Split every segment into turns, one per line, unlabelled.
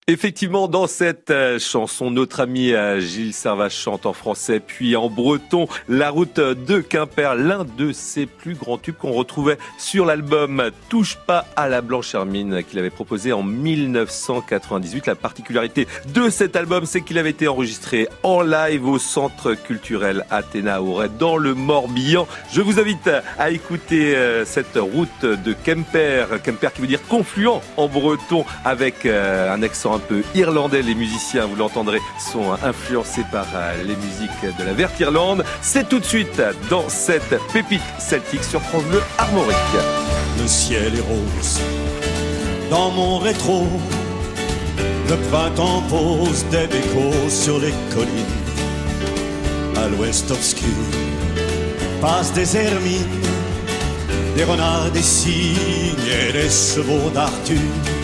Effectivement, dans cette chanson, notre ami Gilles Servat chante en français puis en breton La route de Quimper, l'un de ses plus grands tubes qu'on retrouvait sur l'album Touche pas à la blanche hermine qu'il avait proposé en 1998. La particularité de cet album, c'est qu'il avait été enregistré en live au Centre culturel Athéna Auray dans le Morbihan. Je vous invite à écouter cette route de Quimper, Quimper qui veut dire confluent en breton avec un accent un peu irlandais. Les musiciens, vous l'entendrez, sont influencés par les musiques de la Verte Irlande. C'est tout de suite dans cette pépite celtique sur France Bleu Armorique.
Le ciel est rose dans mon rétro. Le printemps pose des bécos sur les collines. À l'ouest obscur passent des hermines, des renards, des cygnes et des chevaux d'Arthur.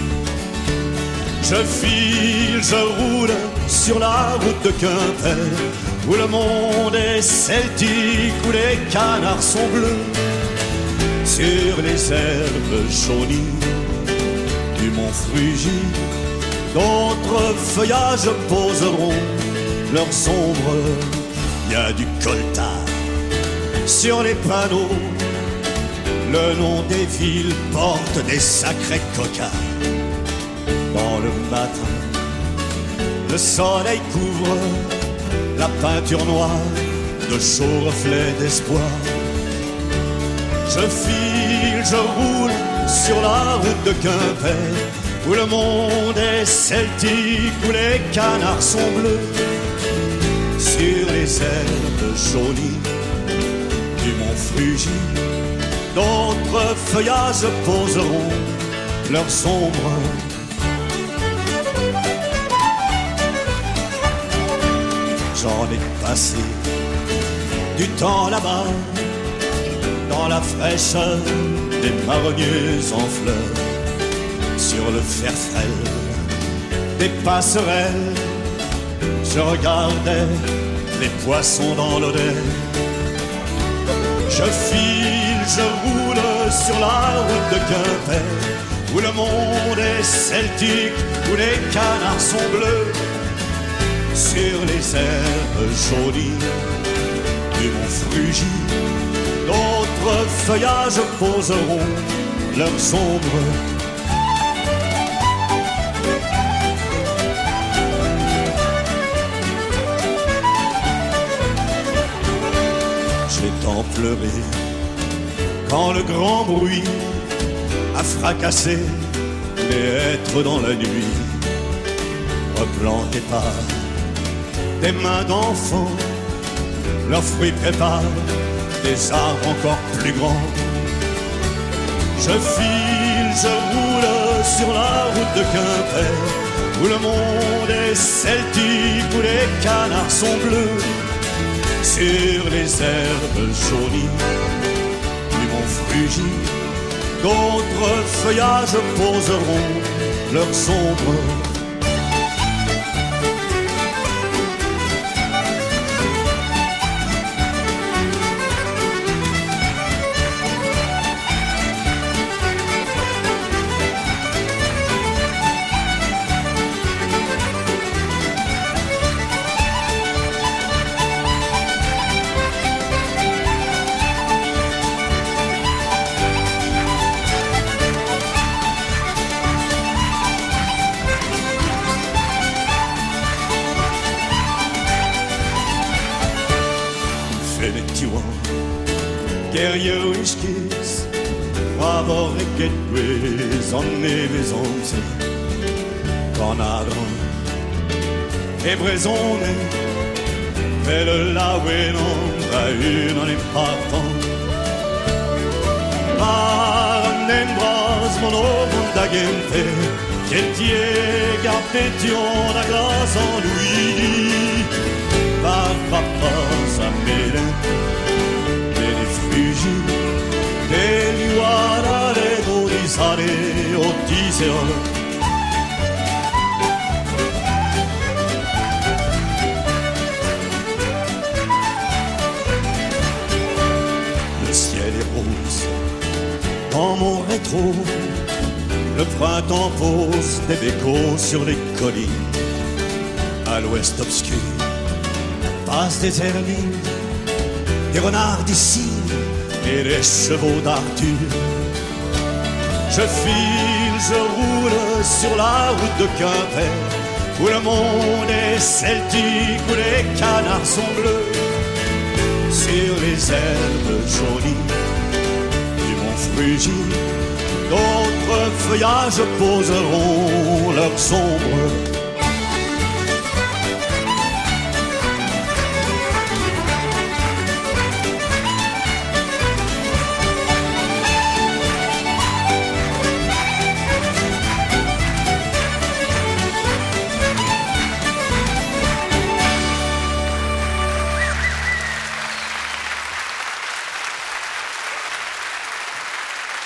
Je file, je roule sur la route de Quimper, où le monde est celtique, où les canards sont bleus. Sur les herbes jaunies du mont Frugy, d'autres feuillages poseront leurs ombres. Il y a du coltard sur les panneaux, le nom des villes porte des sacrés cocards. Dans le matin, le soleil couvre la peinture noire de chauds reflets d'espoir. Je file, je roule sur la route de Quimper, où le monde est celtique, où les canards sont bleus. Sur les herbes jaunies du mont Frugy, d'autres feuillages poseront leurs ombres. J'en ai passé du temps là-bas, dans la fraîcheur des marronniers en fleurs, sur le fer frêle des passerelles. Je regardais les poissons dans l'Oder. Je file, je roule sur la route de Quimper, où le monde est celtique, où les canards sont bleus. Sur les herbes jaunies du mont Frugy, d'autres feuillages poseront leurs ombres. J'ai tant pleuré quand le grand bruit a fracassé les hêtres dans la nuit, replantés par des mains d'enfants. Leurs fruits préparent des arbres encore plus grands. Je file, je roule sur la route de Quimper, où le monde est celtique, où les canards sont bleus. Sur les herbes jaunies du mont Frugy, d'autres feuillages poseront leurs ombres. Guerrier Wishkis, bravo Requetques, en nevesonce, Conadron, et Brésonne, fait le laouénon, à une en épartant. Par un embras, mon ovon d'agente, quel dieu garpétion la glace en lui, par papas à Mélin. Degli guardare di sale o tiseo. Le ciel est rose dans mon rétro, le Le printemps pose des bécos sur les collines. À l'ouest obscur passent des hermines, des renards d'ici et des chevaux d'Arthur. Je file, je roule sur la route de Quimper, où le monde est celtique, où les canards sont bleus. Sur les herbes jaunies du mont Frugis, d'autres feuillages poseront leurs ombres.